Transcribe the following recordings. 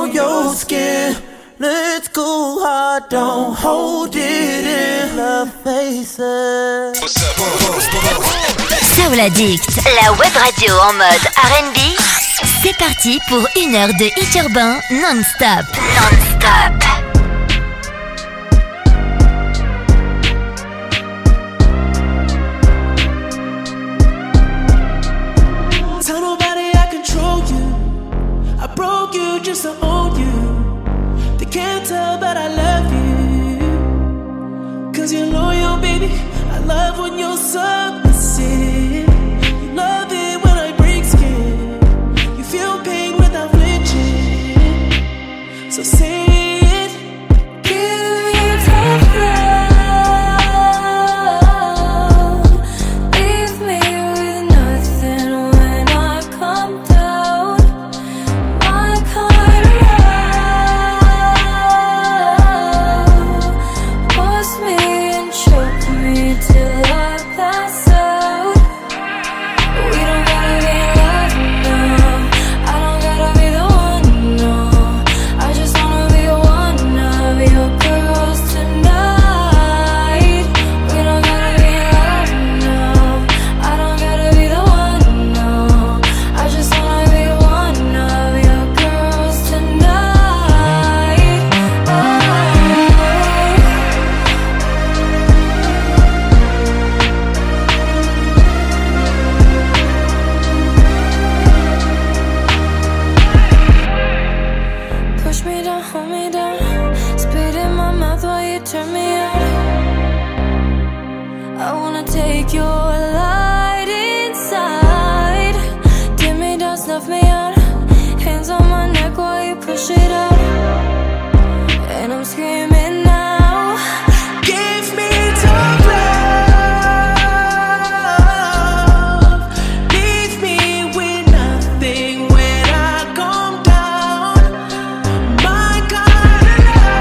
your skin. Let's go hard, don't hold it in. Love faces. Soul Addict, la web radio en mode R&B. C'est parti pour une heure de hit urbain non-stop. Non-stop. Tell nobody I control you. I broke you just to own you. They can't tell but I love you. 'Cause you're loyal, baby. I love when you're submissive. You love it when I break skin. You feel pain without flinching. So say it. Give me tough love. Leave me with nothing when I come down. My kind of love. Force me and choke me till I pass out. We don't gotta be in love now. I don't gotta be the one, no. I just wanna be one of your girls tonight. We don't gotta be in love now. I don't gotta be the one, no. I just wanna be one of your girls tonight. Push me down, hold me down. Spit in my mouth while you turn me on. I wanna take your light inside. Dim me down, snuff me out. Hands on my neck while you push it out. And I'm screaming now. Give me tough love. Leave me with nothing when I come down. My kind of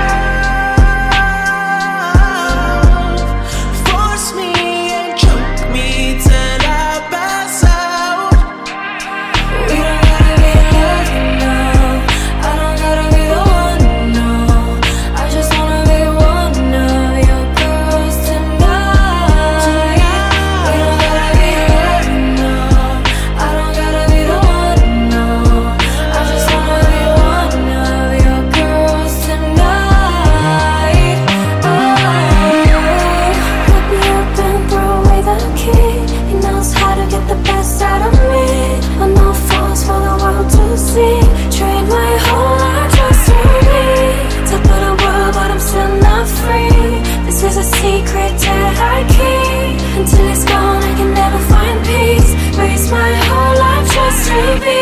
love. Force me and choke me till I pass out. We don't gotta be in love now. I don't gotta be the one, no. I just wanna be one of your girls tonight. We don't gotta be in love now. I don't gotta be the one, no. I just wanna be one of your girls tonight. Put me up and throw away the key. He knows how to get the best out of me. On no falls for the world to see. Trade my whole life just to me. Top of the world, but I'm still not free. This is a secret that I keep. Until it's gone, I can never find peace. Waste my whole life just to be.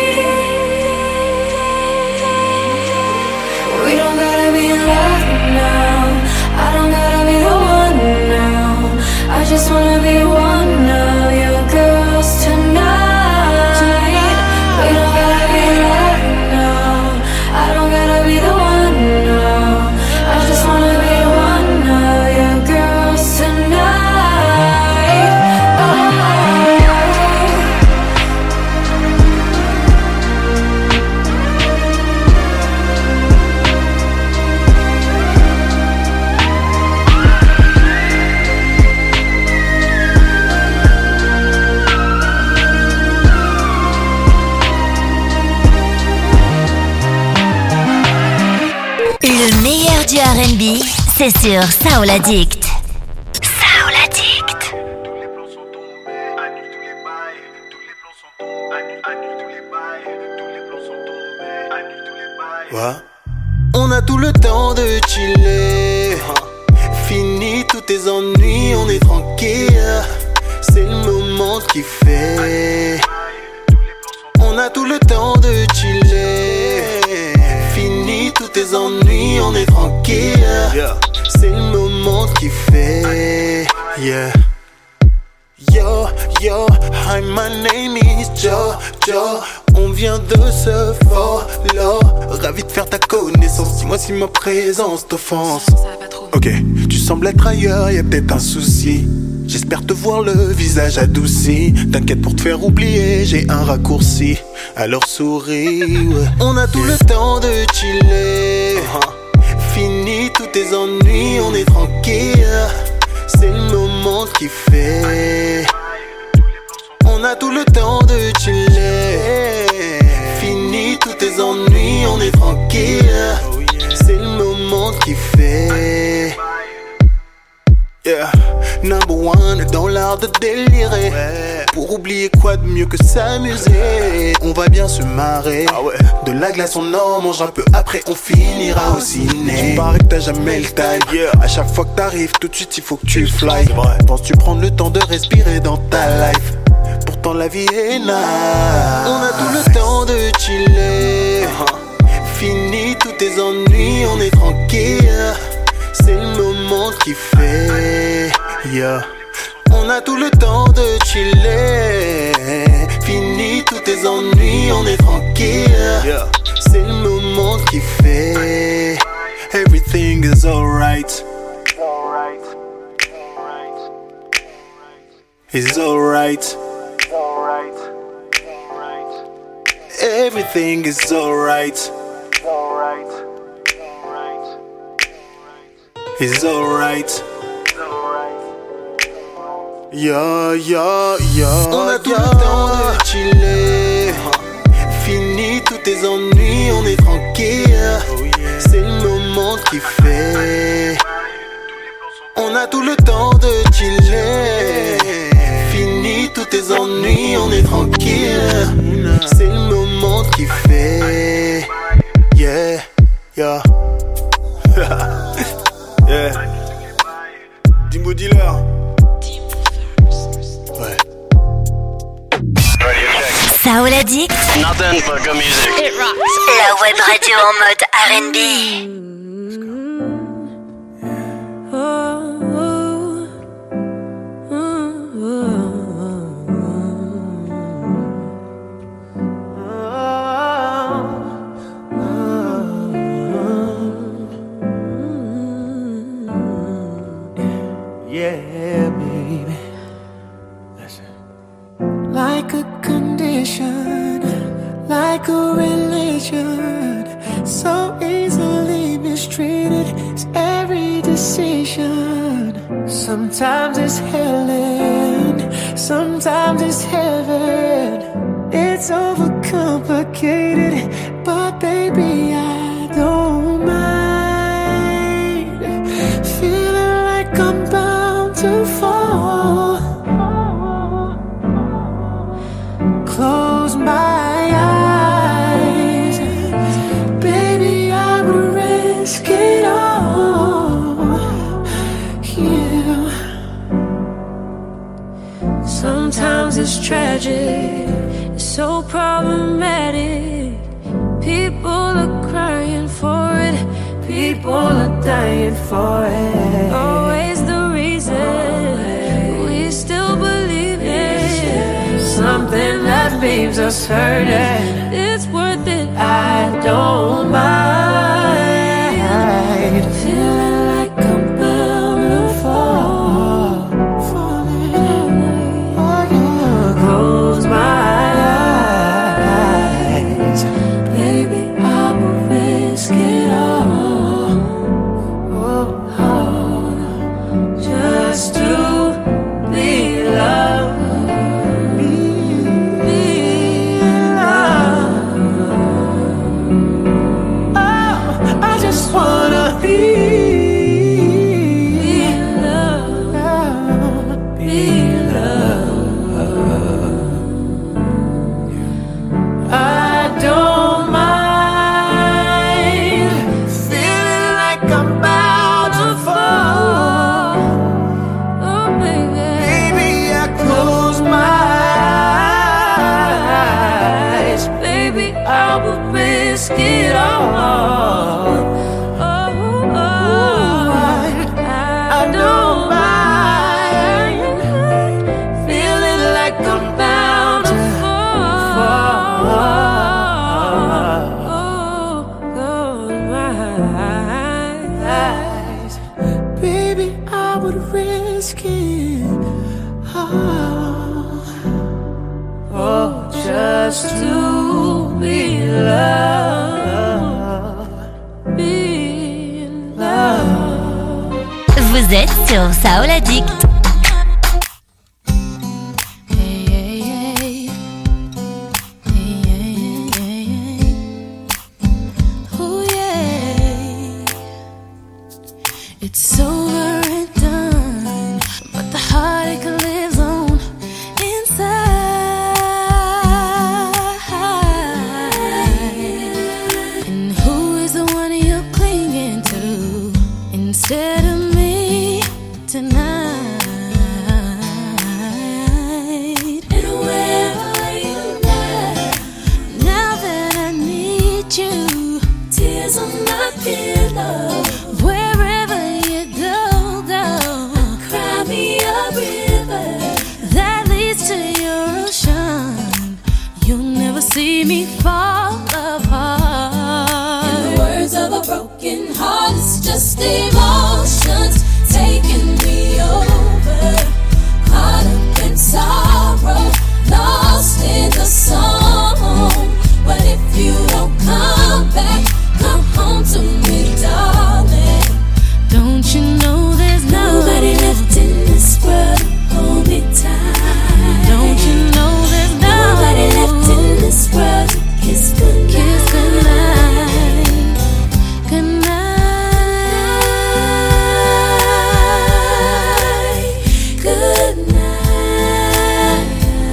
We don't gotta be in love now. I don't gotta be the one now. I just wanna be one of your girls tonight. We don't gotta be in love now. I don't gotta be the one now. I just wanna be one of your girls tonight. Le meilleur du R&B, c'est sur Soul Addict. Soul Addict. Tous les plans sont tombés, annule tous les bails. Tous les plans sont tombés, annule tous les bails. Tous les plans sont tombés, annule tous les bails. Ouais. On a tout le temps de chiller. Fini tous tes ennuis, on est tranquille. C'est le moment de kiffer. On a tout le temps de chiller. Fini tous tes ennuis, on est tranquille. C'est le moment de kiffer. Yeah. Yo, yo, hi, my name is Joe, Joe. On vient de se follow. Ravi de faire ta connaissance. Dis-moi si ma présence t'offense. Ok, tu sembles être ailleurs, y'a peut-être un souci. J'espère te voir le visage adouci. T'inquiète pour te faire oublier, j'ai un raccourci. Alors souris, ouais. On a tout le temps de chiller. Fini tous tes ennuis, on est tranquille. C'est le moment qui fait. On a tout le temps de chiller. Fini tous tes ennuis, on est tranquille. C'est le moment qui fait. Yeah. Number one dans l'art de délirer. Pour oublier quoi de mieux que s'amuser. On va bien se marrer. De la glace on en mange un peu, après on finira au ciné. Tu parais que t'as jamais le time. À chaque fois que t'arrives tout de suite il faut que tu fly. Penses-tu prendre le temps de respirer dans ta life? Pourtant la vie est nice. On a tout le temps de chiller. Fini tous tes ennuis, on est tranquille. C'est le moment qui fait. Yeah. On a tout le temps de chiller. Fini tous tes ennuis, on est tranquille. Yeah. C'est le moment qui fait. Everything is alright. It's alright. Everything is alright. It's alright. Yeah, yeah, yeah. On a tout le temps de chiller. Fini tous tes ennuis, on est tranquille. C'est le moment qui fait. On a tout le temps de chiller. Fini tous tes ennuis, on est tranquille. C'est le moment qui fait. Yeah, yeah. Yeah. Dimbo Dealer. Ouais. Saoul Addict. Nothing but good music. It rocks. La web radio en mode R&B. Yeah, baby. Listen. Like a condition, like a religion, so easily mistreated is every decision. Sometimes it's hell and sometimes it's heaven. It's overcomplicated, but baby, I don't mind feeling like I'm bound to fall. Close my eyes, baby, I would risk it all. Yeah. Sometimes it's tragic, it's so problematic. People are crying for it, people are dying for it. Always the reason we still believe it. Something that leaves us hurting. It's worth it, I don't mind feeling like I'm bound to fall. Falling, oh yeah. Close my eyes, baby, I will risk it all. Oh, oh, just to be loved. Wanna be loved, be loved. I don't mind feeling like I'm bound to fall. Oh baby, baby, I close my eyes, baby, I will risk it all. Baby, I would risk it. just to be loved, be loved. Vous êtes sur Soul Addict. It's over and done, but the heartache lives on inside. And who is the one you're clinging to instead of me tonight? And where are you now that I need you? Tears on my pillow. See me fall apart. In the words of a broken heart, it's just emotions taking me over. Caught up in sorrow, lost in the song. But if you don't come back, come home to me, darling. Don't you know there's nobody left in this world to hold me tight? Don't you know there's nobody left in this world to kiss goodnight? Kiss goodnight, goodnight, goodnight.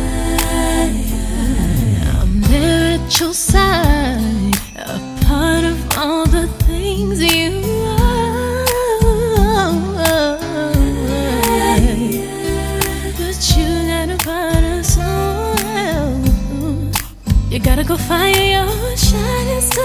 I'm there at your side, a part of all the things you are. But you gotta find us somewhere. You gotta go find your shining star.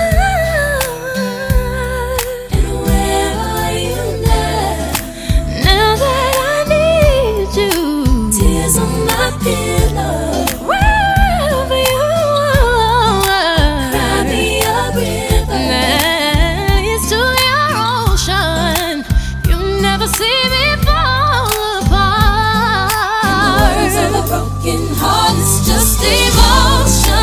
And where are you now that I need you? Tears on my pillow. Wherever you are, cry me a river. Next to your ocean, you never see me fall apart. In the words of a broken heart, it's just emotion.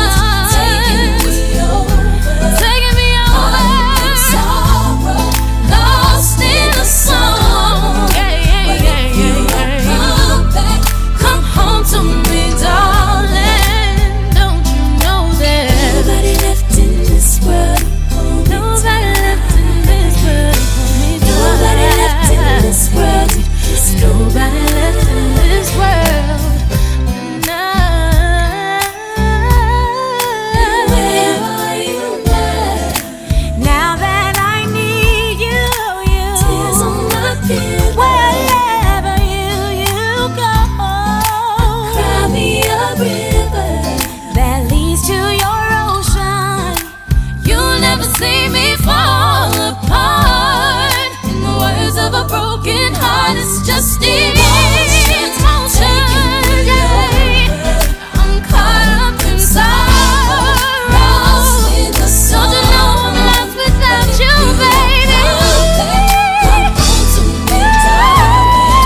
It's just emotions taking me over. I'm caught up in sorrow, lost in the sun. Don't you know I'm lost without you, baby? Come home to me, darling.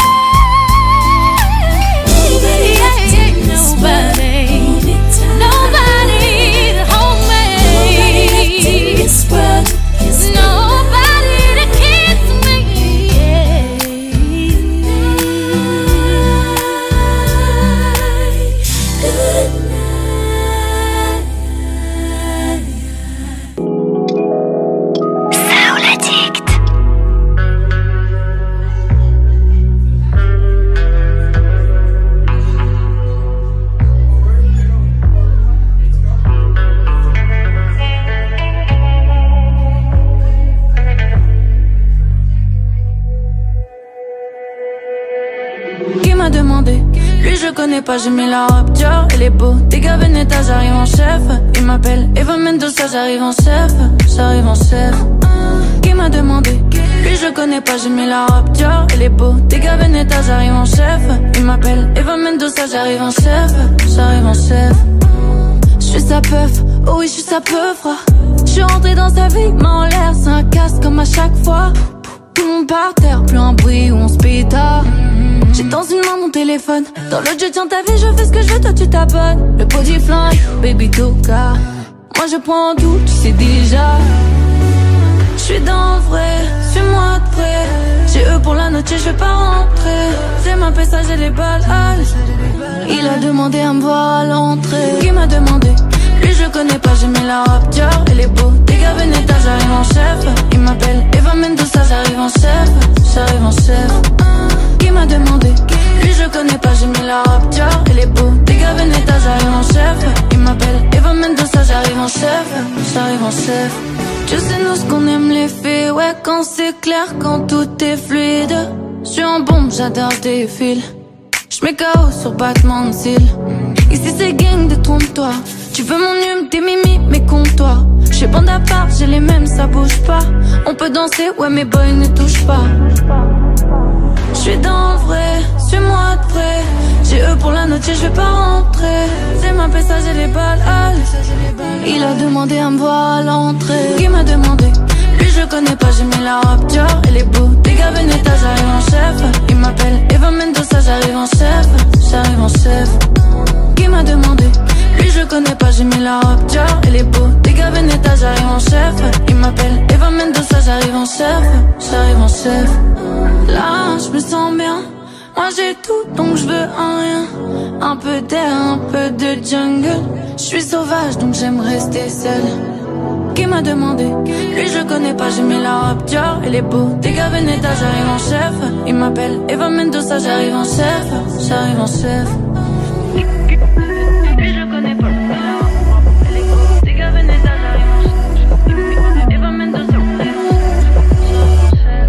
Nobody left in this world. Nobody to hold me. Nobody left in this world. Nobody to kiss me. Je connais pas, j'ai mis la robe Dior, elle est beau. Dégâts Veneta, j'arrive en chef. Il m'appelle Eva Mendoza, j'arrive en chef. J'arrive en chef. Qui m'a demandé? Lui je connais pas, j'ai mis la robe Dior, elle est beau. Dégâts Veneta, j'arrive en chef. Il m'appelle Eva Mendoza, j'arrive en chef. J'arrive en chef. J'suis sa peuf, oh oui j'suis sa peuf. J'suis rentré dans sa vie, main en l'air, c'est un casse comme à chaque fois. Tout le monde par terre, plus un bruit où on se pétard. J'ai dans une main mon téléphone, dans l'autre je tiens ta vie, je fais ce que je veux, toi tu t'abonnes. Le body fly, baby toka. Moi je prends tout, tu sais déjà. J'suis dans le vrai, suis-moi de près. J'ai eux pour la noche, je vais pas rentrer. J'ai ma paysage et les balles. Il a demandé à me voir à l'entrée. Qui m'a demandé? Lui je connais pas, j'ai mis la rap Dior. Elle est beau, dégâts Veneta, j'arrive en chef. Il m'appelle Eva Mendoza, j'arrive en chef. J'arrive en chef. Qui m'a demandé? Lui je connais pas, j'ai mis la rap Dior. Elle est beau, dégâts Veneta, j'arrive en chef. Il m'appelle Eva Mendoza, j'arrive en chef. J'arrive en chef. Tu sais nous ce qu'on aime les filles. Ouais quand c'est clair, quand tout est fluide. J'suis en bombe, j'adore tes fils. J'mets KO sur battement de cils. Ici c'est gang, détrompe-toi. Tu veux mon hume, tes mimi, mais compte-toi. J'suis bande à part, j'ai les mêmes, ça bouge pas. On peut danser, ouais mais boy ne touche pas. J'suis dans le vrai, suis-moi de près. J'ai eux pour la noche, je vais pas rentrer. C'est ma paysage et les balles. Il a demandé à me voir à l'entrée. Qui m'a demandé? Lui je connais pas, j'ai mis la rap Dior. Elle est beau, dégâts Veneta, j'arrive en chef. Il m'appelle Eva Mendoza, j'arrive en chef. J'arrive en chef. Qui m'a demandé? Lui je connais pas, j'ai mis la rap Dior. Elle est beau, dégâts Veneta, j'arrive en chef. Il m'appelle Eva Mendoza, j'arrive en chef. J'arrive en chef. Là je me sens bien. Moi j'ai tout donc je veux un rien. Un peu d'air, un peu de jungle. Je suis sauvage donc j'aime rester seule. Qui m'a demandé? Lui je connais pas, j'ai mis la rap Dior. Elle est beau, dégâts Veneta, j'arrive en chef. Il m'appelle Eva Mendoza, j'arrive en chef. J'arrive en chef. Lui je connais pas, elle est beau, dégâts Veneta, j'arrive en chef. Eva Mendoza, j'arrive en chef.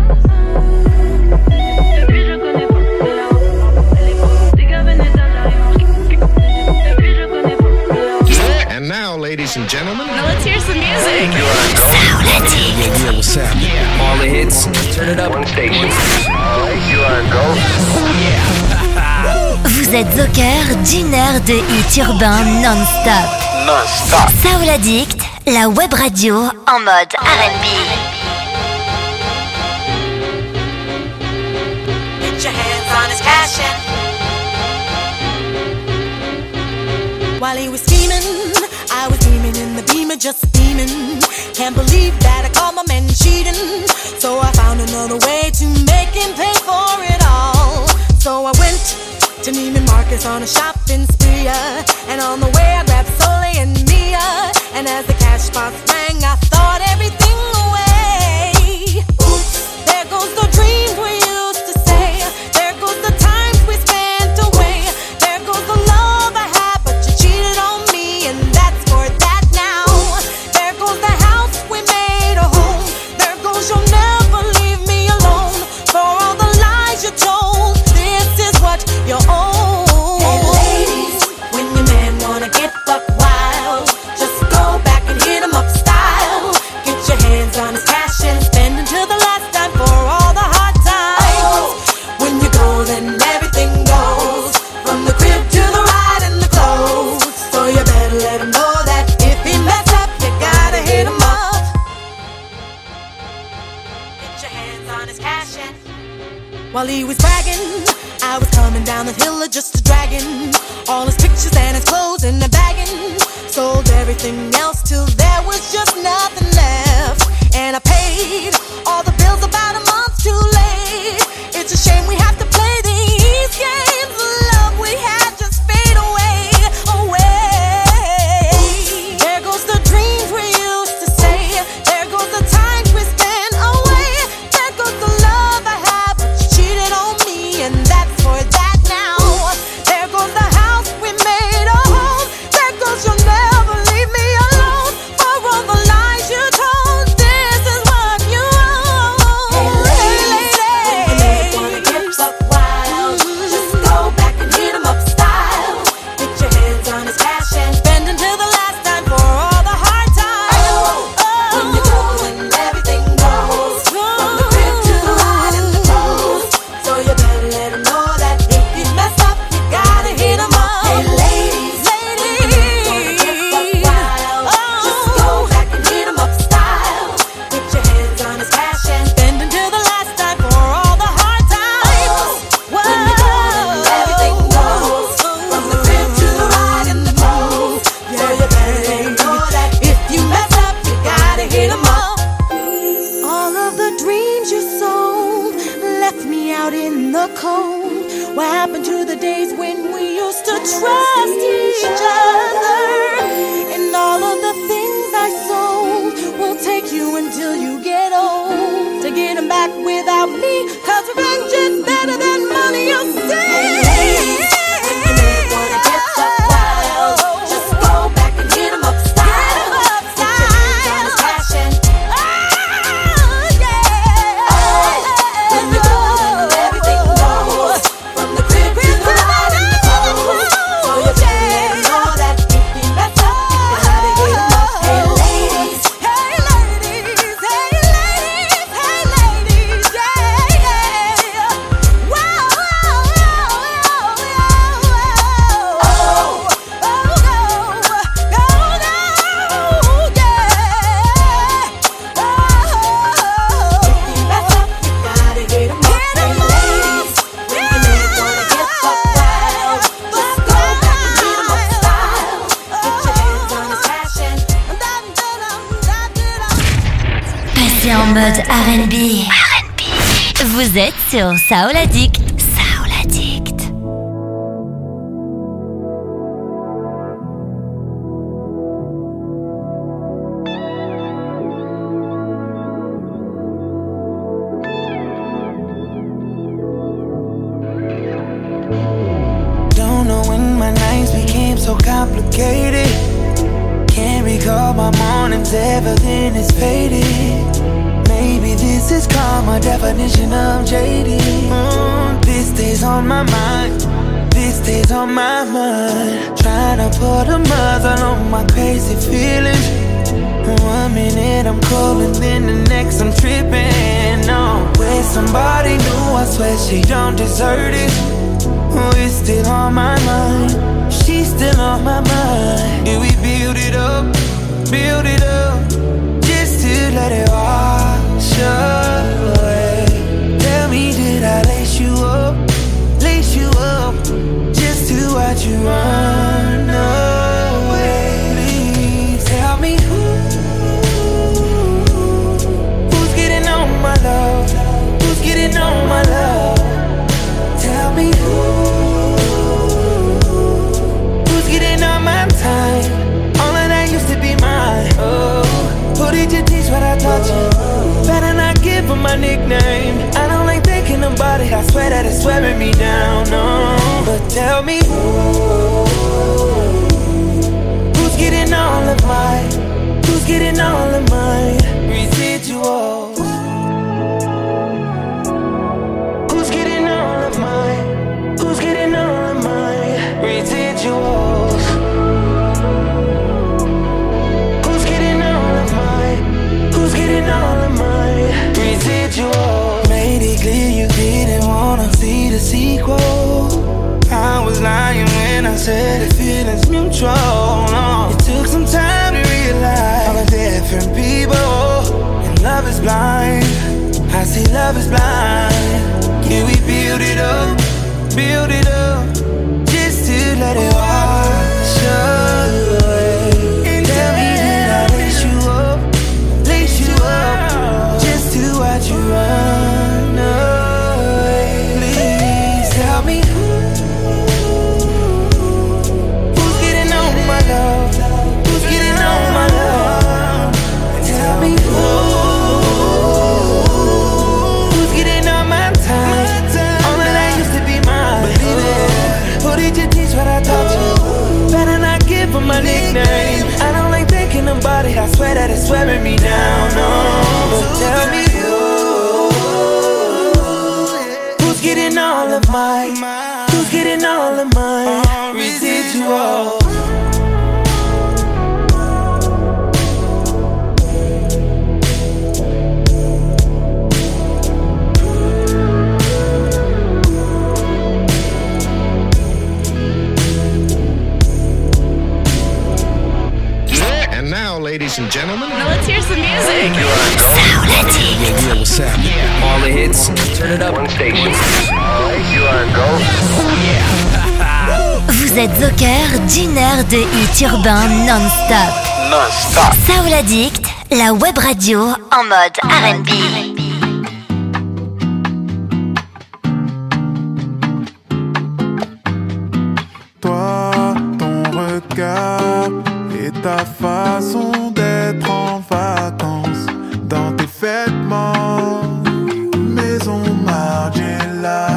Lui je connais pas, elle est beau, dégâts Veneta, j'arrive en chef. Lui je connais pas. And now, ladies and gentlemen, Now let's hear some music. yeah, what's happening? All the hits, turn it up. One station. Alright, you are go. Vous êtes au cœur d'une heure de hits urbains non-stop. Non-stop. Soul Addict, la web radio en mode R&B. Get your hands on his cash in. While he was scheming, I was beaming in the beamer, just beaming. Can't believe that I caught my man cheating. So I found another way to make him pay for it all. So I went to Neiman Marcus on a shopping spree, and on the way I grabbed Soleil and Mia. And as the cash box rang, I thought everything away. Oops, there goes the dreams we used to say. There goes the times we spent away. There goes the love I had, but you cheated on me, and that's for that now. There goes the house we made a home. There goes you'll never leave me alone. For all the lies you told, this is what you own. Hey ladies, when your man wanna get buck wild, just go back and hit him up style. Get your hands on his cash and spend until the last time for all the hard times. When you go, then everything goes, from the crib to the ride and the clothes. So you better let him know that if he mess up, you gotta hit him up. Get your hands on his cash and while he was bragging, I was coming down the hill just a dragging all his pictures and his clothes in the bagging. Sold everything else till there was just nothing left. And I paid all the bills about a month too late. It's a shame we have to play these games. The love we had just fade away, away. There goes the dreams we used to say. There goes the times we spent away. There goes the love I had, but you cheated on me, and that's for that now. There goes the house we made a home. There goes you'll never leave me alone. For all the lies you told. happened to the days when we used to trust each other? And all of the things I sold will take you until you get old to get them back without me, 'cause revenge is better than money, you see. En mode R&B. Vous êtes sur Soul Addict. Soul Addict. Don't know when my nights became so complicated. Can't recall my mornings, everything is faded. Maybe this is called my definition of jaded. This stays on my mind, this stays on my mind. Trying to put a muzzle on my crazy feelings. 1 minute I'm cool and then the next I'm tripping. No, with somebody new, I swear she don't deserve it. It's still on my mind, she's still on my mind. Did we build it up, just to let it wash away? Tell me, did I lace you up, just to watch you run away? Please tell me who's getting on my love, who's getting on my love? Tell me who's getting on my time? All of that used to be mine. Oh, who did you teach what I taught you? Better not give her my nickname. I don't like thinking about it, I swear that it's wearing me down. No, but tell me who's getting all of mine, who's getting all of mine residuals? Who's getting all of mine, who's getting all of mine residuals? Who's getting all of mine, who's getting all of mine residuals? Made it clear you didn't wanna see the sequel. I was lying when I said the feeling's mutual. No, it took some time to realize all the different people, and love is blind. I see love is blind. Yeah, we build it up, just to let it wash away. Tell me, did I lace you up, just to watch you run away? Please tell me who's getting on my love, who's getting on my love? Tell me who's getting on my time? All of that used to be mine. Believe it. Who did you teach what I taught you? Better not give her my nickname. I don't like thinking about it, I swear that it's wearing me down. No, but tell me who's getting all of mine, who's getting all of mine residual? And now, ladies and gentlemen, Now let's hear some music. Soul Addict. yeah, what's happening? All the hits, turn it up. One station. Alright, you are go. Vous êtes au cœur d'une heure de hits urbains non-stop. Non-stop. Soul Addict, la web radio en mode R&B. ta façon d'être en vacances dans tes vêtements, maison Margiela.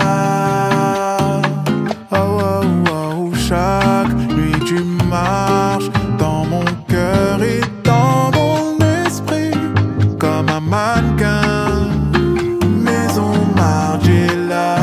Oh oh oh, chaque nuit tu marches dans mon cœur et dans mon esprit comme un mannequin, maison Margiela.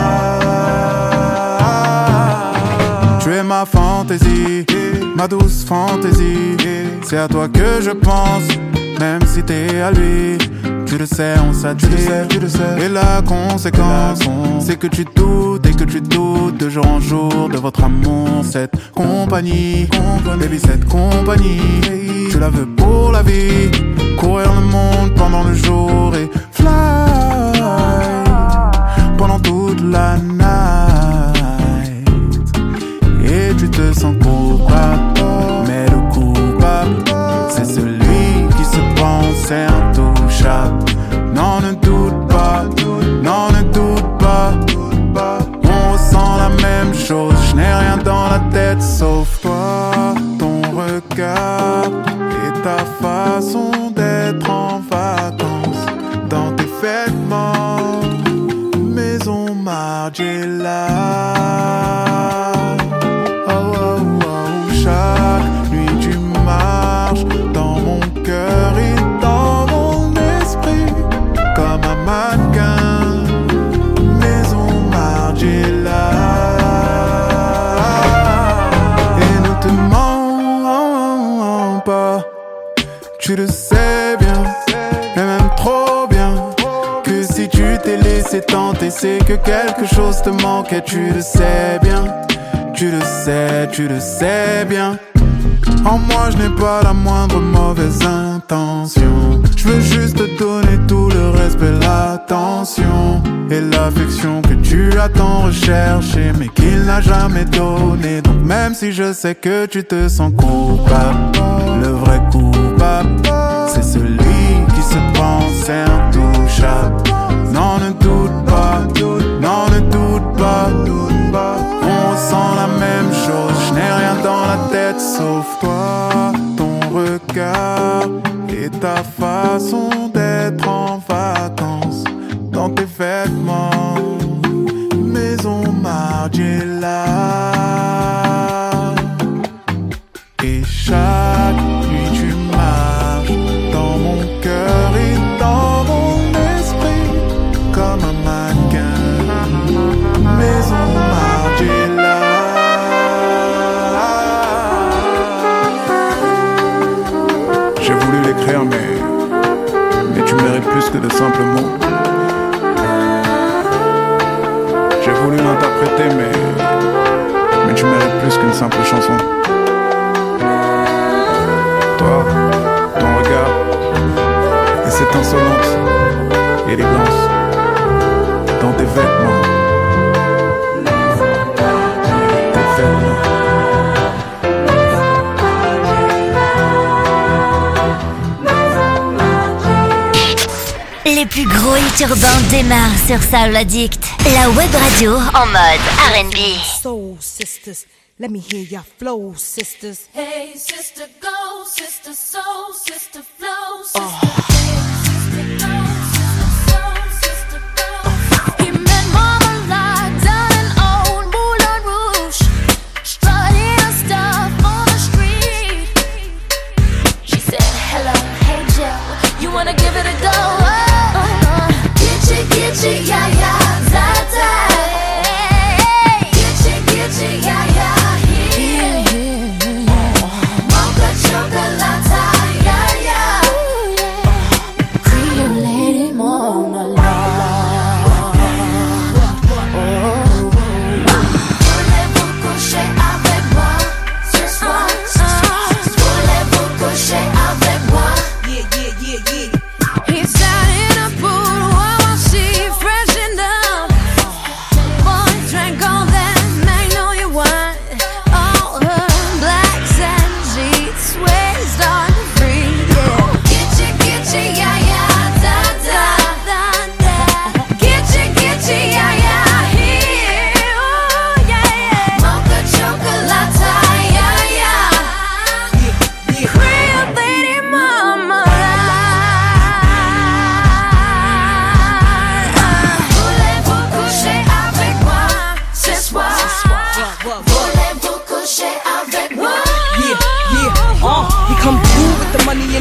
Tu es ma fantaisie, ma douce fantaisie. C'est à toi que je pense, même si t'es à lui. Tu le sais, on s'attire, tu le sais. Et la conséquence, c'est que tu doutes et que tu doutes de jour en jour de votre amour. Cette compagnie, baby, cette compagnie, tu la veux pour la vie. Courir le monde pendant le jour et fly pendant toute la night. Et tu te sens coupable, mais le coupable, c'est celui qui se pense intouchable. Non, ne doute pas, non, ne doute pas. On ressent la même chose, je n'ai rien dans la tête sauf toi, ton regard et ta façon d'être en vacances dans tes vêtements, maison Margiela. Oh oh oh, chaque nuit tu marches dans mon cœur et dans mon esprit comme un mannequin, maison Margiela. Et ne te mens pas, tu le sais bien, et même trop bien, que si tu t'es laissé tenter, c'est que quelque chose te manquait. Tu le sais bien, tu le sais bien. En moi je n'ai pas la moindre mauvaise intention. Je veux juste te donner tout le respect, l'attention et l'affection que tu as tant recherché mais qu'il n'a jamais donné. Donc même si je sais que tu te sens coupable, le vrai coupable, c'est celui qui se pense intouchable. Non, ne doute pas, non, ne doute pas. On ressent la même chose, je n'ai rien dans la tête sauf toi, ton regard et ta façon d'être en vacances dans tes vêtements, maison Margiela. Et chaque nuit tu marches dans mon cœur et dans mon esprit comme un mannequin, maison Margiela. J'ai voulu l'écrire mais tu mérites plus que de simples mots. J'ai voulu l'interpréter mais tu mérites plus qu'une simple chanson. Toi, ton regard et cette insolente élégance dans tes vêtements. Tes vêtements. Les plus gros hits urbains démarrent sur Soul Addict, la web radio en mode R&B. Soul sisters, let me hear your flow, sisters. Hey, sister, go, sister, soul, sister, flow, sister. Hey, sister, go, sister, soul, sister, flow. He met Marmalade down in old Moulin Rouge, strutting her stuff on the street. She said, hello, hey Joe, you wanna give it a go? Get ya, yeah, da, da. Get ya, yeah, yeah, yeah. Mocha chocolate, yeah, yeah. Creole lady, Mona Voulez-vous coucher avec moi ce soir? Voulez-vous coucher avec moi? Yeah, yeah, yeah, yeah. He said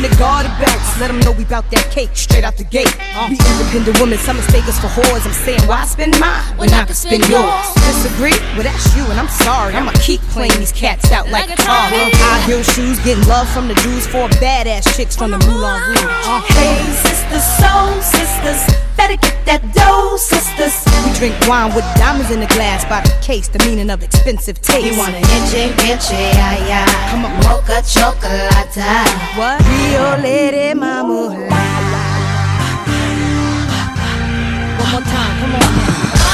the garter belts. Let them know we bout that cake straight out the gate. We independent women, some mistake us for whores. I'm saying, why spend mine when I can spend yours? Disagree? Well, that's you, and I'm sorry. I'ma keep playing these cats out like a tar. High heel shoes, getting love from the Jews, for badass chicks from the Moulin Rouge. Hey, sisters, soul sisters, better get that dough, sisters. We drink wine with diamonds in the glass by the case, the meaning of expensive taste. You want an inche, ay, ay. Come on, mocha chocolate. What? Rio Lady Mama. One more time, come on now.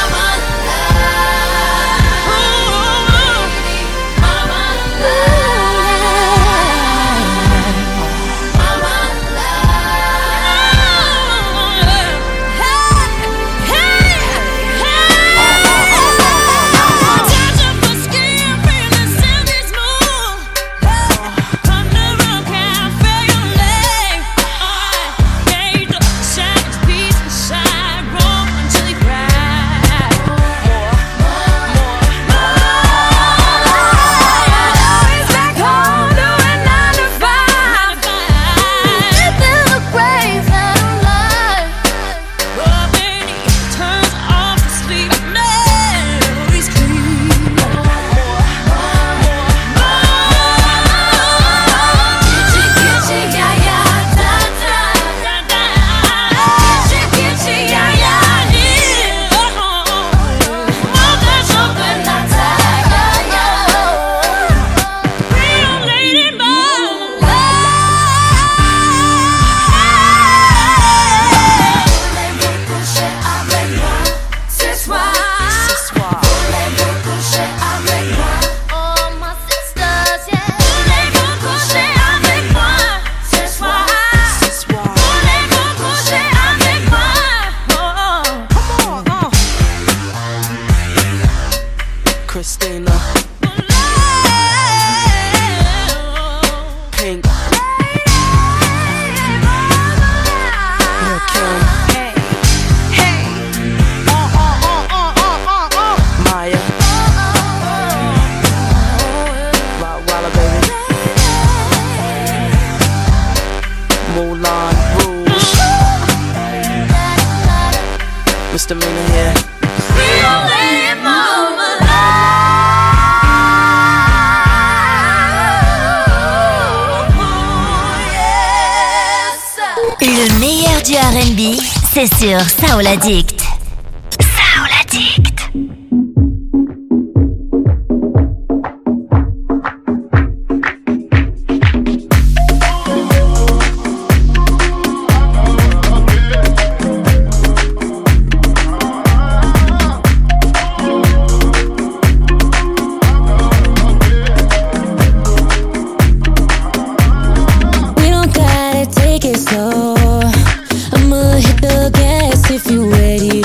Le meilleur du R&B, c'est sur Soul Addict. Soul Addict. I'ma hit the gas if you ready.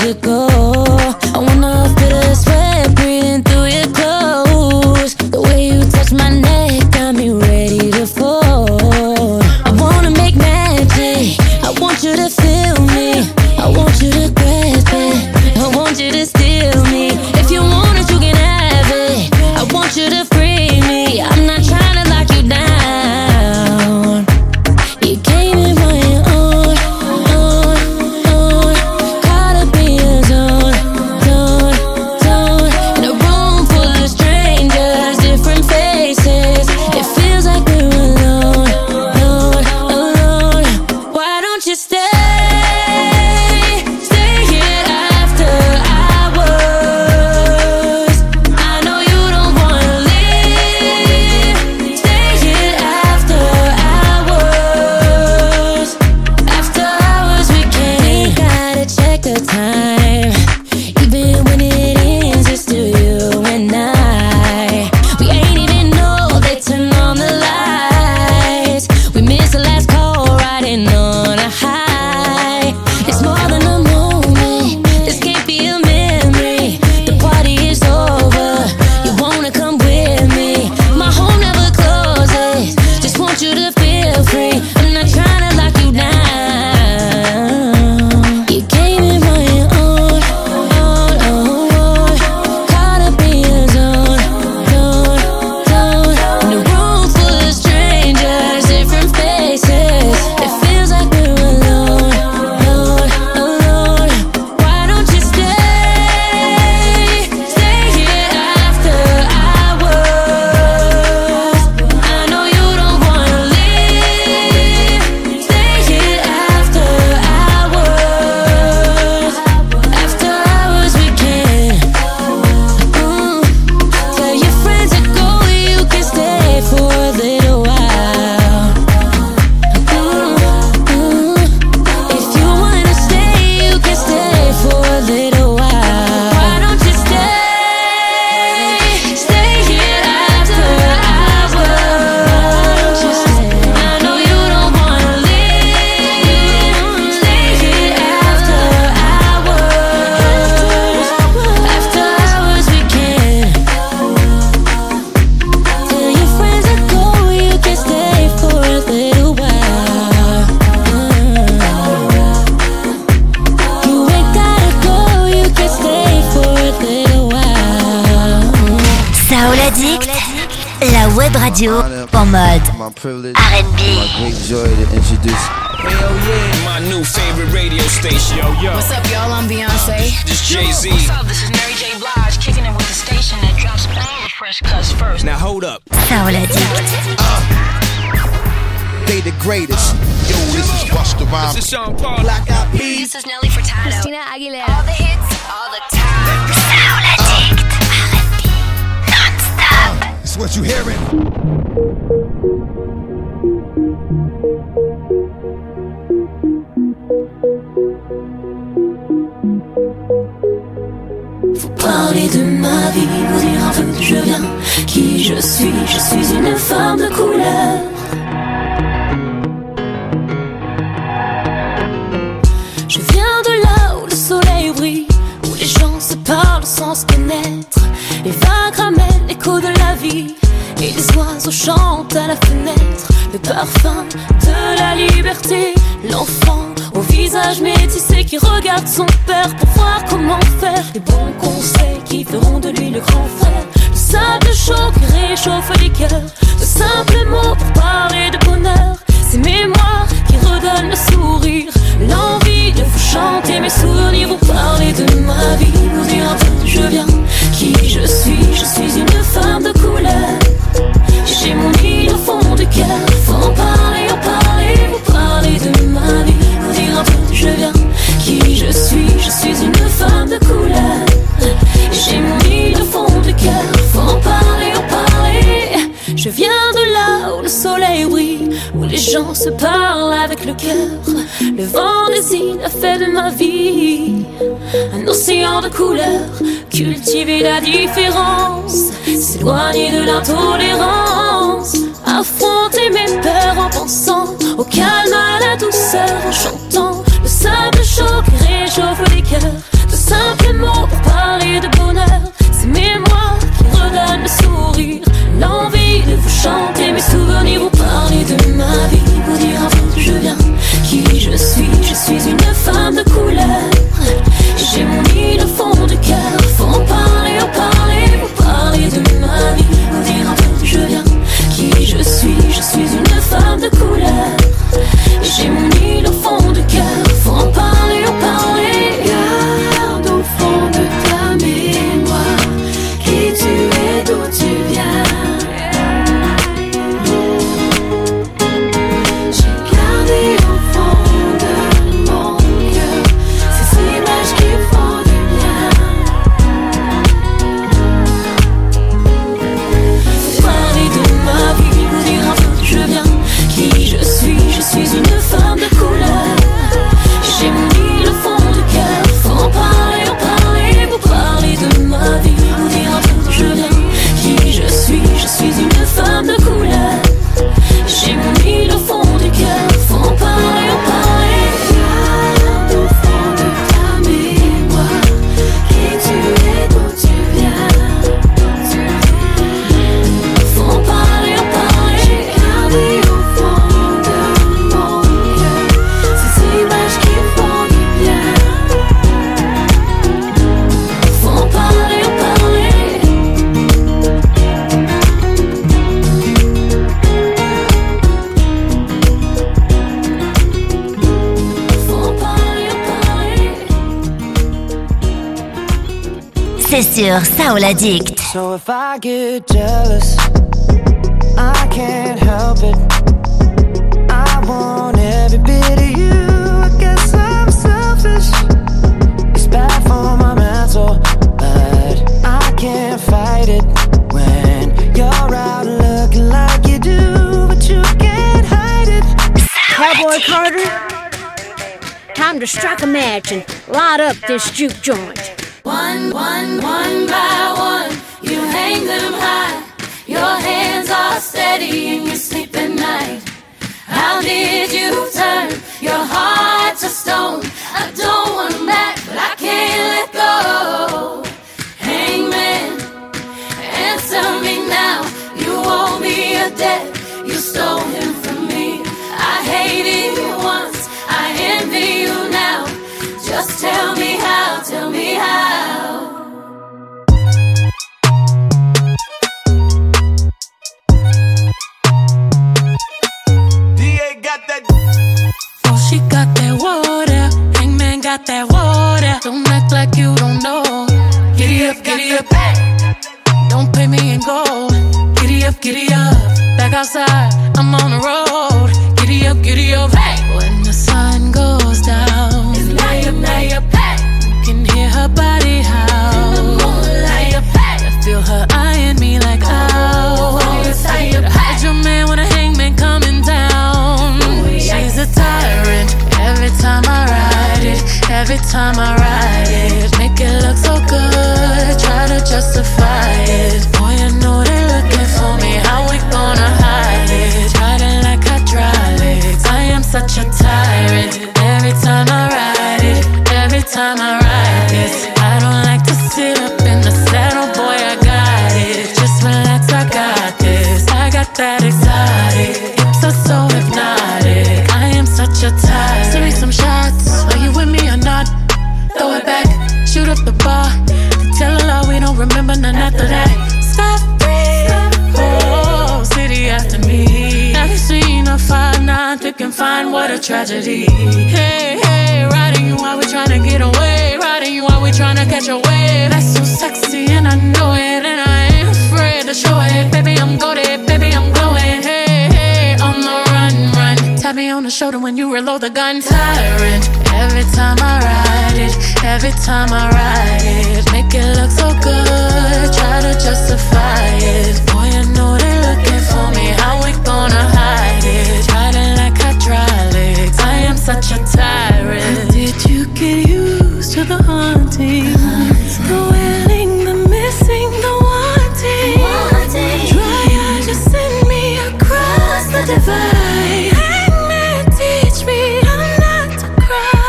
Radio en mode R&B. Great joy to introduce. Hell yeah, my new favorite radio station. Yo. What's up, y'all? I'm Beyonce. This Jay-Z. What's up? This is Mary J. Blige, kicking it with the station that drops all the fresh cuts first. Now hold up. Soul Addict. They the greatest. Yo, this is Busta Rhymes. This is Sean Paul. Black Eyed Peas. This is Nelly Furtado. Christina Aguilera. All the hits, all the time. Soul Addict. R&B. Non-stop. It's what you hearing. Faut parler de ma vie, vous dire un peu d'où je viens, qui je suis une femme de couleur. Je viens de là où le soleil brille, où les gens se parlent sans se connaître. Les vagues ramènent l'écho de la vie, et les oiseaux chantent à la fenêtre. Le parfum de la liberté, l'enfant au visage métissé qui regarde son père pour voir comment faire. Les bons conseils qui feront de lui le grand frère. Le sable chaud qui réchauffe les cœurs. De simples mots pour parler de bonheur. Ces mémoires qui redonnent le sourire. L'envie de vous chanter mes souvenirs. Vous parler de ma vie, vous dire un peu d'où je viens, qui je suis une femme de couleur. J'ai mon île au fond du cœur. Faut en parler, vous parler de ma vie, vous dire un peu d'où je viens, qui je suis une femme de couleur. J'ai mon île au fond du cœur. Faut en parler, je viens de là où le soleil brille, où les gens se parlent avec le cœur. Le vent des îles a fait de ma vie un océan de couleurs. Cultiver la différence, s'éloigner de l'intolérance. Affronter mes peurs en pensant au calme, à la douceur, en chantant le sable chaud qui réchauffe les cœurs. De simples mots pour parler de bonheur. Ces mémoires qui redonnent le sourire. L'envie de vous chanter mes souvenirs. Vous parler de ma vie, vous dire un peu d'où je viens, qui je suis une femme de couleur. J'ai mon île au fond du cœur. Faut en parler, vous parler de ma vie, vous dire un peu d'où je viens, qui je suis une femme de couleur. J'ai mon île au fond du cœur. Faut en parler, garde au fond de ta mémoire qui tu es, d'où tu viens. J'ai gardé au fond de mon cœur ces images qui font du bien. Faut parler de ma vie, vous dire un peu d'où je viens, qui je suis une femme de couleur. J'ai mon île au fond du cœur. Faut en parler, vous parler de ma vie, vous dire un peu d'où je viens, qui je suis une femme de couleur. J'ai mon île au fond du cœur. Faut en parler, garde au fond de ta mémoire qui tu es, d'où tu viens. Faut en parler, j'ai gardé au fond de mon cœur ces images qui font du bien. Faut en parler, C'est sur Soul Addict. So if I get jealous, I can't help it. I want every bit of you. I guess I'm selfish. It's bad for my mental, but I can't fight it when you're out looking like you do, but you can't hide it. Cowboy Carter, time to strike a match and light up this juke joint. One by one, you hang them high. Your hands are steady and you sleep at night. How did you turn your heart to stone? I don't want them back, but I can't let go. Hangman, answer me now. You owe me a debt, you stole him from me. I hated you once, I envy you now. Just tell me how, tell me how. got that water. Don't act like you don't know. Giddy up, hey. Don't pay me in gold. Giddy up, back outside, I'm on the road. Giddy up, hey. When the sun goes down, it's lay up, hey. You can hear her body howl. In the moonlight, hey. I feel her eyeing me like, oh. Hide your man when a hangman coming down. She's a tyrant. Every time I ride it, make it look so good. Try to justify it. Boy, I know they're looking for me. How we gonna hide it? Riding like hydraulics. I am such a tyrant. Every time I ride it, I don't like to sit up in the saddle. Boy, I got it. Just relax, I got this. I got that exotic. Hips are so hypnotic. I am such a tyrant. Send me some shots. Are you with me or not? Throw it back, shoot up the bar. Tell a lie, we don't remember none after that. Stop breathing. Oh, city after me. Never seen a 5'9" thick and fine, what a tragedy. Hey, riding you while we tryna get away. Riding you while we tryna catch a wave. That's so sexy and I know it, and I ain't afraid to show it. Baby, I'm goated, baby, I'm glowing. Hey, on the run. Tap me on the shoulder when you reload the gun. Tyrant. Every time I ride it, make it look so good. Try to justify it. Boy, I know they're looking for me. How we gonna hide it? Riding like hydraulics. I am such a tyrant. Did you get used to the haunting? The wailing, the missing, the wanting. Try out, just send me across the divide. Hangman, teach me how not to cry.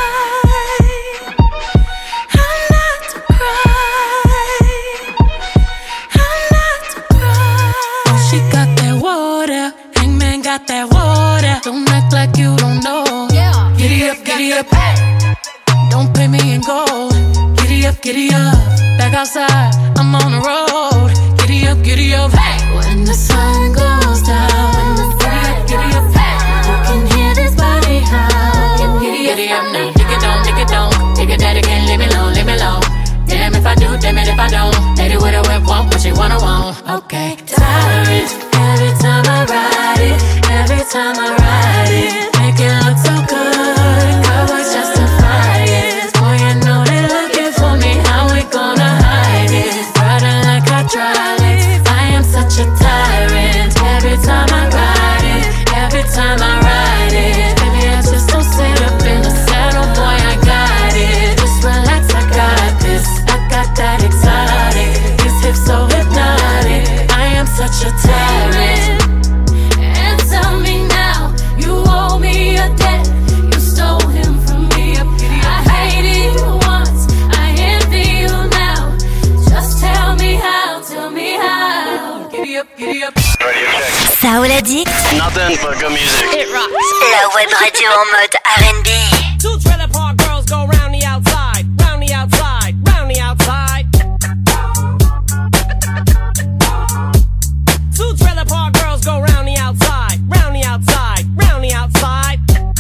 Got that water. Don't act like you don't know. Yeah. Giddy up, hey. Don't pay me in gold. Giddy up, back outside, I'm on the road. Giddy up, hey. When the sun goes down, giddy up, hey. You can hear this body howl. Giddy up now, dig it don't. Dig it daddy can't leave me alone. Damn if I do, damn it if I don't. Lady with a whip won't, what she wanna want. Okay, tyrant. Every time I ride it, make it look so good. Always justify it. Boy, I know they're looking for me. How we gonna hide it? Riding like hydraulics. I am such a tyrant. Every time I ride it, baby, I just don't sit up in the saddle. Boy, I got it. Just relax, I got this. I got that exotic. These hips so hypnotic. I am such a tyrant. Tell me now, you owe me a debt. You stole him from me. I hated you once, I envy you now. Just tell me how. Giddy up. Saoul Addict. Nothing but good music. It rocks. La web radio en mode R&B. Two trailer park girls go round the outside, round the outside, round the outside. Two trailer park girls go round the outside, round the outside, round the outside.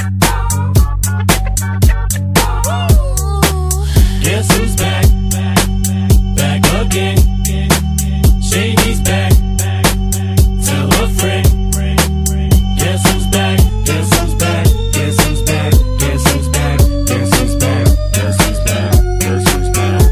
Guess who's back? Back again. Shady's back. Tell a friend. Guess who's back? Guess who's back? Guess who's back? Guess who's back? Guess who's back? Guess who's back? Guess who's back?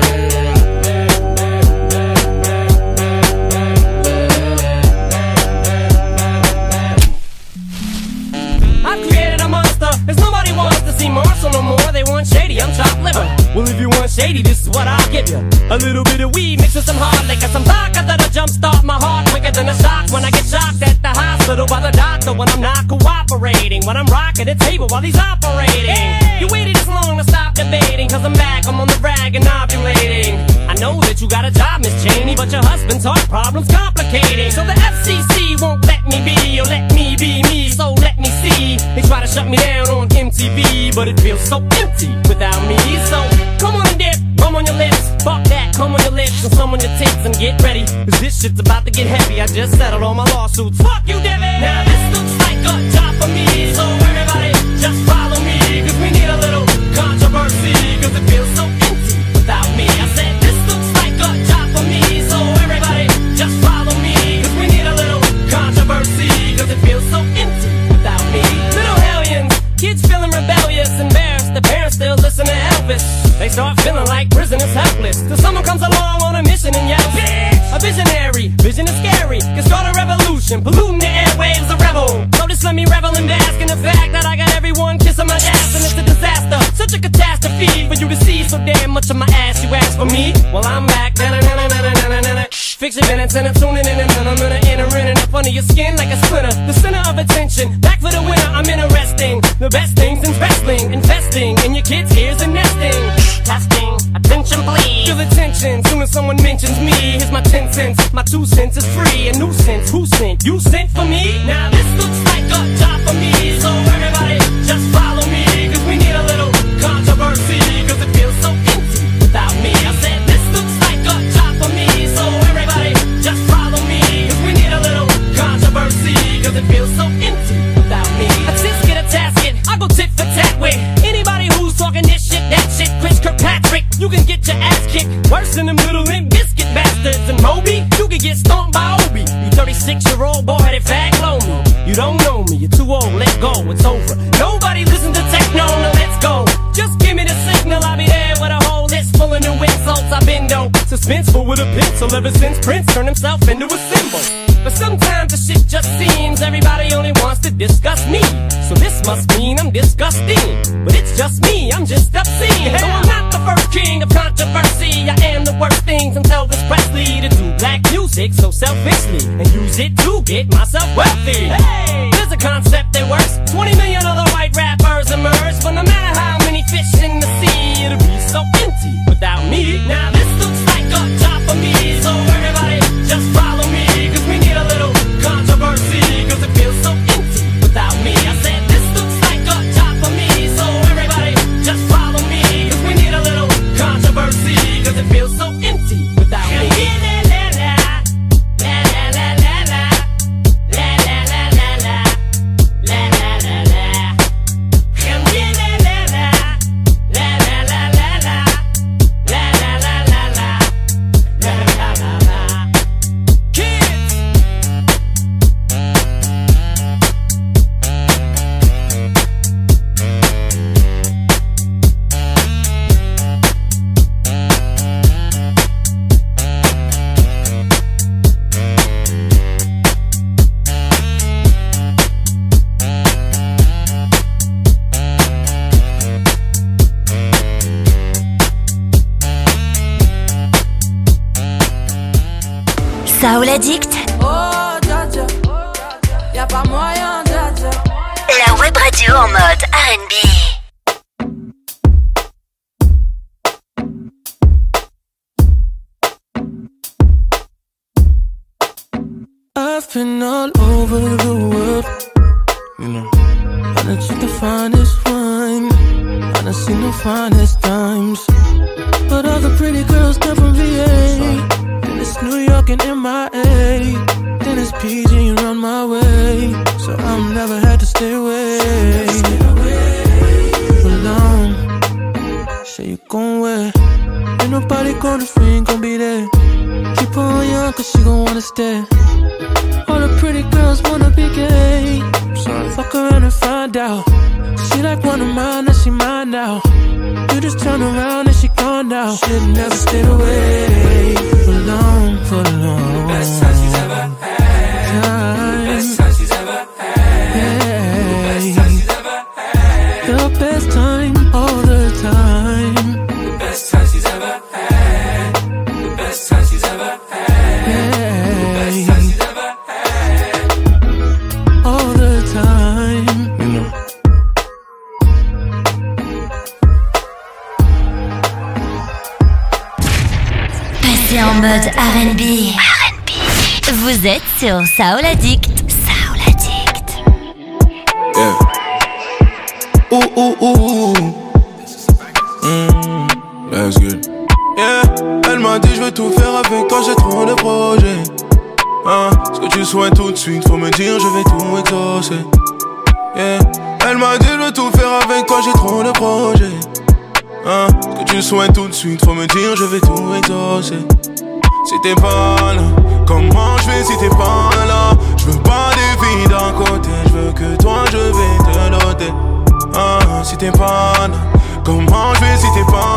I've created a monster. There's nobody wants to see Marshall no more. They want Shady, I'm chopped liver. Well, if you want Shady, this is what I'll give you. A little bit of weed mixed with some hard liquor, some vodka that'll jumpstart my heart quicker than a shock when I get shocked at the hospital by the doctor when I'm not cooperating, when I'm rocking the table while he's operating. Hey! You waited this long to stop debating, cause I'm back, I'm on the rag and ovulating. I know that you got a job, Miss Cheney, but your husband's heart problem's complicating. So the FCC won't let me be, or let me be me, so let me see. They try to shut me down on MTV, but it feels so empty without me. So come on and dip, come on your lips, fuck that, come on your lips and some on your tits and get ready, cause this shit's about to get heavy. I just settled all my lawsuits, fuck you, Debbie. Now this looks like a job for me, so everybody just follow me, cause we need a little controversy. selfless. They start feeling like prisoners helpless. Till someone comes along on a mission and yells, bitch! A visionary, vision is scary. Can start a revolution, polluting the airwaves, a rebel. So just let me revel and bask in the fact that I got everyone kissing my ass, and it's a disaster. Such a catastrophe for you to see so damn much of my ass. You ask for me? Well, I'm back. Fix your minutes and I'm tuning in and I'm gonna enter in and up under your skin like a splinter. The center of attention, back for the winner, I'm interesting. The best things in wrestling, investing in your kids' ears and nesting. Testing, attention please. Feel the tension, soon as someone mentions me. Here's my 10 cents, my 2 cents is free. A nuisance, who sent? You sent for me? Now this looks like a job for me. So everybody just follow me, cause we need a little controversy, cause it feels so empty without me. I said this looks like a job for me. So everybody just follow me, cause we need a little controversy, cause it feels so empty without me. I just get a tasket, I go tit for tat with anybody who's talking this shit, that shit. Chris Kirkpatrick, you can get your ass kicked worse than them little Limp Bizkit bastards. And Moby, you can get stomped by Obi. You 36-year-old boy headed fag low me. You don't know me, you're too old, let go, it's over. Nobody listen to techno, now let's go. Just give me the signal, I'll be there with a whole list full of new insults. I've been dope, suspenseful with a pencil ever since Prince turned himself into a symbol. But sometimes the shit just seems everybody only wants to discuss me. So this must mean I'm disgusting. But it's just me, I'm just obscene. So I'm not the first king of controversy. I am the worst things and Elvis Presley to do black music so selfishly and use it to get myself wealthy. Hey, there's a concept that works. 20 million other white rappers emerge, but no matter how many fish in the sea, it'll be so empty without me. Now this looks like a job for me. So everybody just follow me, cause we need a little controversy, cause it feels so empty without me. I said this looks like a job for me. So everybody just follow me, cause we need a little controversy, cause it feels so empty without me. Soul Addict. Oh, dja, y'a pas moyen, dja. La web radio en mode R&B. I've been all over the world, you know. I done took the finest wine, I done seen the finest times, but all the pretty girls come from VA. Then it's New York and MIA, then it's PG and run my way, so I'm never had to stay away for long. Say you gon' wear, ain't nobody gonna free, ain't gon' be there. Keep her on young cause she gon' wanna stay. All the pretty girls wanna be gay. Fuck around and find out. She like one of mine, and she mine now. You just turn around and she gone now. She'll never stay away for long, for long. Best time she's ever had. Best time she's ever had. Best time she's ever had. The best time, all the time. The best time she's ever had. The best time she's ever had. The best time she's ever had. All the time, you know. Passez en mode R&B. Vous êtes sur Soul Addict. Soul Addict. Yeah. Ooh, ooh, ooh. That's good. Yeah. Elle m'a dit je veux tout faire avec toi, j'ai trop de projets. Hein, ce que tu souhaites tout de suite, faut me dire, je vais tout exaucer. Yeah. Elle m'a dit je veux tout faire avec toi, j'ai trop de projets. Hein, ce que tu souhaites tout de suite, faut me dire, je vais tout exaucer. Si t'es pas là, comment je vais si t'es pas là? Je veux pas des filles d'un côté, je veux que toi je vais te noter. Ah, si t'es pas là, comment je vais si t'es pas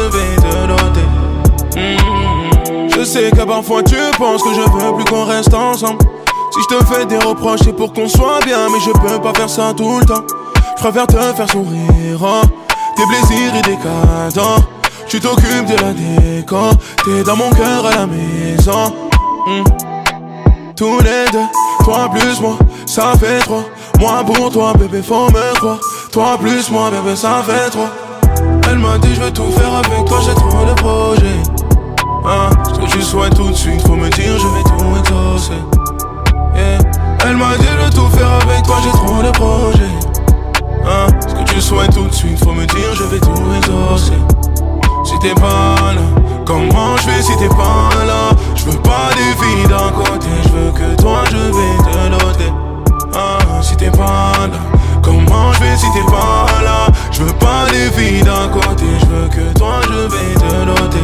vais te noter. Je sais que parfois tu penses que je veux plus qu'on reste ensemble. Si je te fais des reproches c'est pour qu'on soit bien, mais je peux pas faire ça tout le temps. Je préfère te faire sourire, hein. Des plaisirs et des cadeaux. Tu t'occupes de la déco. T'es dans mon cœur à la maison. Tous les deux, toi plus moi, ça fait trois. Moi pour toi bébé faut me croire. Toi plus moi bébé ça fait trois. Elle m'a dit je veux tout faire avec toi, j'ai trop de projets. Ce que tu souhaites tout de suite, faut me dire je vais tout exaucer. Elle m'a dit je veux tout faire avec toi, j'ai trop de projets. Ce que tu souhaites tout de suite, faut me dire je vais tout exaucer. Si t'es pas là, comment je fais si t'es pas là? Je veux pas des filles d'un côté, je veux que toi je vais te noter. Si t'es pas là, comment je fais si t'es pas là? Je veux pas des filles d'un côté, je veux que toi je vais te noter.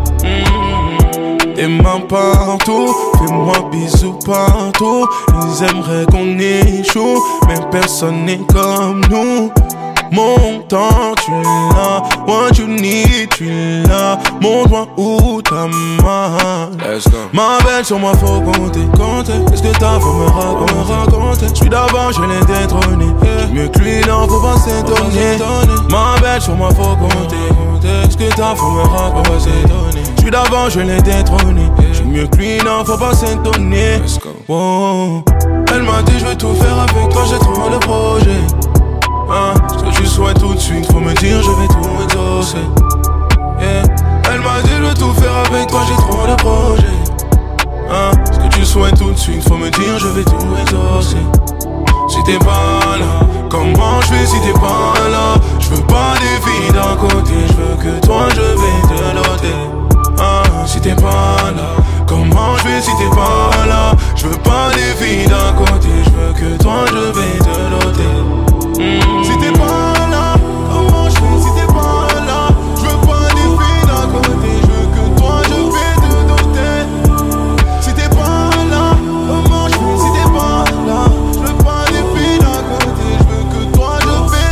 Tes mains partout, fais-moi bisous partout. Ils aimeraient qu'on échoue, mais personne n'est comme nous. Mon temps, tu l'as, what you need, tu l'as. Montre-moi où ta main. Ma belle, sur moi faut compter. Est-ce que t'as faut me raconter? Je suis d'avant, je l'ai détrôné. Mieux que lui, non, faut pas s'étonner. Ma belle, sur moi faut compter. Est-ce que t'as faut me raconter? Je suis d'avant, je l'ai détrôné. J'suis mieux que lui, non, faut pas s'étonner. Wow. Elle m'a dit je veux tout faire avec toi, j'ai trop de projets. Ce que tu souhaites tout de suite, faut me dire je vais tout exaucer. Elle m'a dit je veux tout faire avec toi, j'ai trop de projets. Ce que tu souhaites tout de suite, faut me dire je vais tout exaucer. Si t'es pas là, comment je fais si t'es pas là? Je veux pas des filles d'un côté, je veux que toi je vais te noter. Si t'es pas là, comment je fais si t'es pas là? Je veux pas des filles d'un côté, je veux que toi je vais te noter. Si t'es pas là, comment je fais si t'es pas là? Je veux pas des filles d'un côté, je veux que toi je vais te noter. Si t'es pas là, comment je fais si t'es pas là? Je veux pas des filles d'un côté, je veux que toi je vais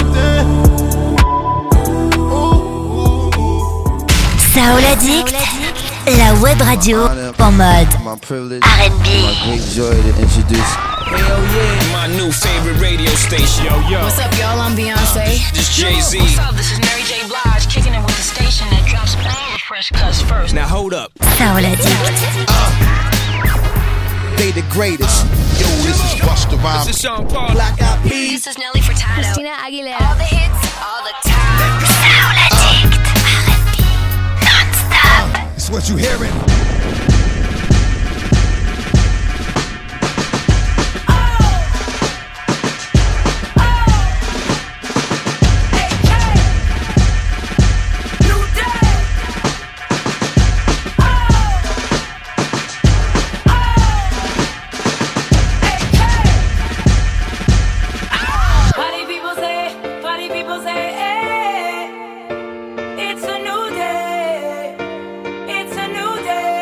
te noter. Saoul Addict, la web radio en mode R&B. Great joy to introduce. Hell yeah, my new favorite radio station. Yo. What's up, y'all? I'm Beyonce. This Jay-Z. What's up? This is Mary J. Blige, kicking it with the station that drops all the fresh cuts first. Now hold up. Saoul Addict. They the greatest. Yo, this is Busta Rhymes. This is Sean Paul. Black Eyed Peas. This is Nelly Furtado. Christina Aguilera. All the hits, all the time. Saoul Addict. R&B non-stop. It's what you hearing. It's a new day.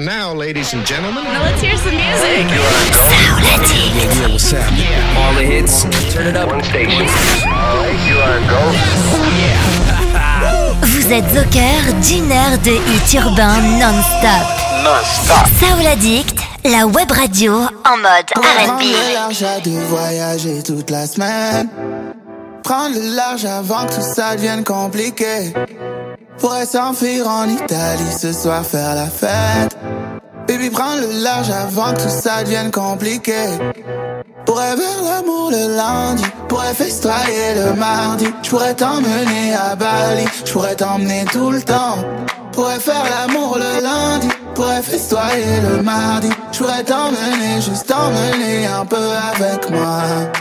now, ladies and gentlemen. Now let's hear some music. Yeah, what's happening? All the hits, turn it up. One station. Vous êtes au cœur d'une heure de hits urbains non-stop. Soul Addict, la web radio en mode R&B. Le large à de voyager toute la semaine. Prendre le large avant que tout ça devienne compliqué. Pourrait s'enfuir en Italie ce soir faire la fête. Baby, prendre le large avant que tout ça devienne compliqué. Pourrais faire l'amour le lundi, pourrais festoyer le mardi. J'pourrais t'emmener à Bali, j'pourrais t'emmener tout le temps. Pourrais faire l'amour le lundi, pourrais festoyer le mardi. J'pourrais t'emmener, juste t'emmener un peu avec moi.